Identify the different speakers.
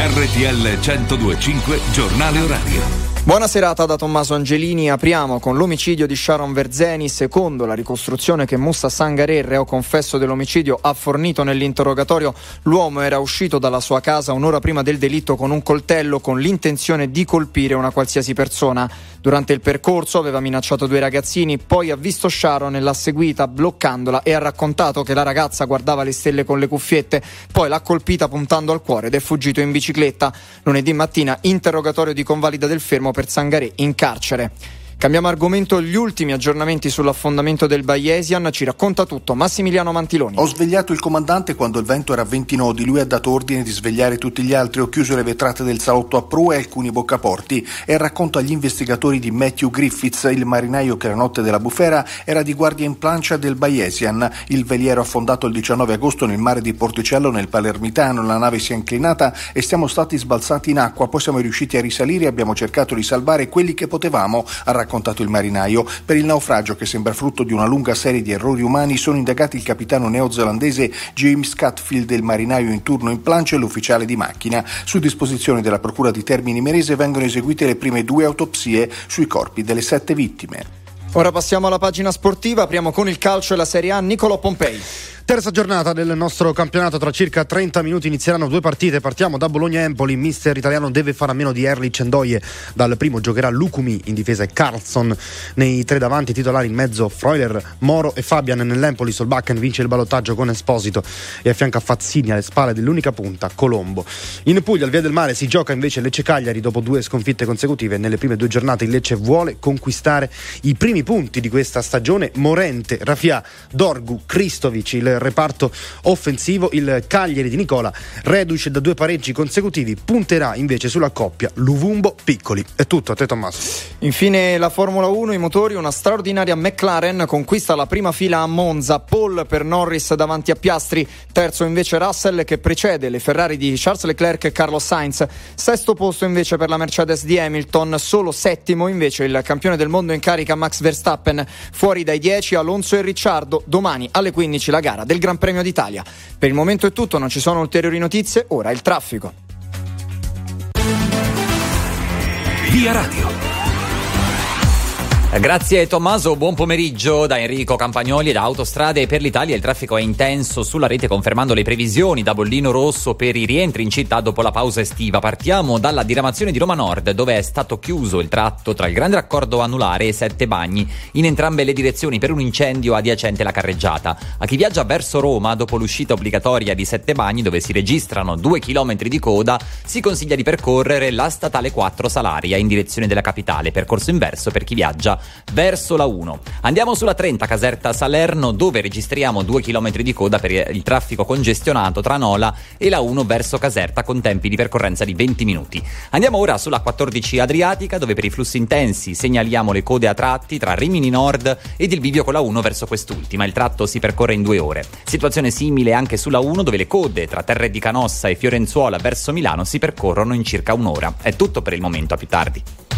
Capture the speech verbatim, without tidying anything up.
Speaker 1: R T L centodue e cinque Giornale Orario.
Speaker 2: Buona serata da Tommaso Angelini. Apriamo con l'omicidio di Sharon Verzeni. Secondo la ricostruzione che Moussa Sangaré, reo confesso dell'omicidio, ha fornito nell'interrogatorio, l'uomo era uscito dalla sua casa un'ora prima del delitto con un coltello con l'intenzione di colpire una qualsiasi persona. Durante il percorso aveva minacciato due ragazzini, poi ha visto Sharon e l'ha seguita bloccandola e ha raccontato che la ragazza guardava le stelle con le cuffiette, poi l'ha colpita puntando al cuore ed è fuggito in bicicletta. Lunedì mattina interrogatorio di convalida del fermo per Sangaré in carcere. Cambiamo argomento, gli ultimi aggiornamenti sull'affondamento del Bayesian, ci racconta tutto Massimiliano Mantiloni.
Speaker 3: Ho svegliato il comandante quando il vento era a venti nodi, lui ha dato ordine di svegliare tutti gli altri, ho chiuso le vetrate del salotto a prua e alcuni boccaporti e racconto agli investigatori di Matthew Griffiths, il marinaio che la notte della bufera era di guardia in plancia del Bayesian. Il veliero affondato il diciannove agosto nel mare di Porticello nel Palermitano, la nave si è inclinata e siamo stati sbalzati in acqua, poi siamo riusciti a risalire e abbiamo cercato di salvare quelli che potevamo, ha raccontato il marinaio. Per il naufragio, che sembra frutto di una lunga serie di errori umani, sono indagati il capitano neozelandese James Catfield, il marinaio in turno in plancia e l'ufficiale di macchina. Su disposizione della procura di Termini Imerese vengono eseguite le prime due autopsie sui corpi delle sette vittime.
Speaker 2: Ora passiamo alla pagina sportiva, apriamo con il calcio e la Serie A. Nicolò Pompei.
Speaker 4: Terza giornata del nostro campionato, tra circa trenta minuti inizieranno due partite. Partiamo da Bologna-Empoli, mister italiano deve fare a meno di Erlich Ndoye. Dal primo giocherà Lukumi, in difesa e Carlson. Nei tre davanti titolari in mezzo Freuler, Moro e Fabian. Nell'Empoli Solbakken vince il ballottaggio con Esposito e affianca Fazzini alle spalle dell'unica punta Colombo. In Puglia al Via del Mare si gioca invece Lecce-Cagliari dopo due sconfitte consecutive. Nelle prime due giornate il Lecce vuole conquistare i primi punti di questa stagione. Morente, Rafia, Dorgu, Kristovic, il reparto offensivo. Il Cagliari di Nicola, reduce da due pareggi consecutivi, punterà invece sulla coppia Luvumbo-Piccoli. È tutto, a te Tommaso.
Speaker 2: Infine la Formula uno, i motori, una straordinaria McLaren conquista la prima fila a Monza, pole per Norris davanti a Piastri, terzo invece Russell che precede le Ferrari di Charles Leclerc e Carlos Sainz, sesto posto invece per la Mercedes di Hamilton, solo settimo invece il campione del mondo in carica Max Verstappen, fuori dai dieci Alonso e Ricciardo. Domani alle quindici la gara del Gran Premio d'Italia. Per il momento è tutto, non ci sono ulteriori notizie, ora il traffico.
Speaker 1: Via Radio.
Speaker 5: Grazie Tommaso, buon pomeriggio da Enrico Campagnoli. Da Autostrade per l'Italia il traffico è intenso sulla rete, confermando le previsioni da bollino rosso per i rientri in città dopo la pausa estiva. Partiamo dalla diramazione di Roma Nord, dove è stato chiuso il tratto tra il Grande Raccordo Anulare e Sette Bagni in entrambe le direzioni per un incendio adiacente la carreggiata. A chi viaggia verso Roma dopo l'uscita obbligatoria di Sette Bagni, dove si registrano due chilometri di coda, si consiglia di percorrere la statale quattro Salaria in direzione della capitale, percorso inverso per chi viaggia verso la uno. Andiamo sulla trenta Caserta Salerno, dove registriamo due chilometri di coda per il traffico congestionato tra Nola e la uno verso Caserta, con tempi di percorrenza di venti minuti. Andiamo ora sulla quattordici Adriatica, dove per i flussi intensi segnaliamo le code a tratti tra Rimini Nord ed il bivio con la uno verso quest'ultima. Il tratto si percorre in due ore. Situazione simile anche sulla uno, dove le code tra Terre di Canossa e Fiorenzuola verso Milano si percorrono in circa un'ora. È tutto per il momento, a più tardi.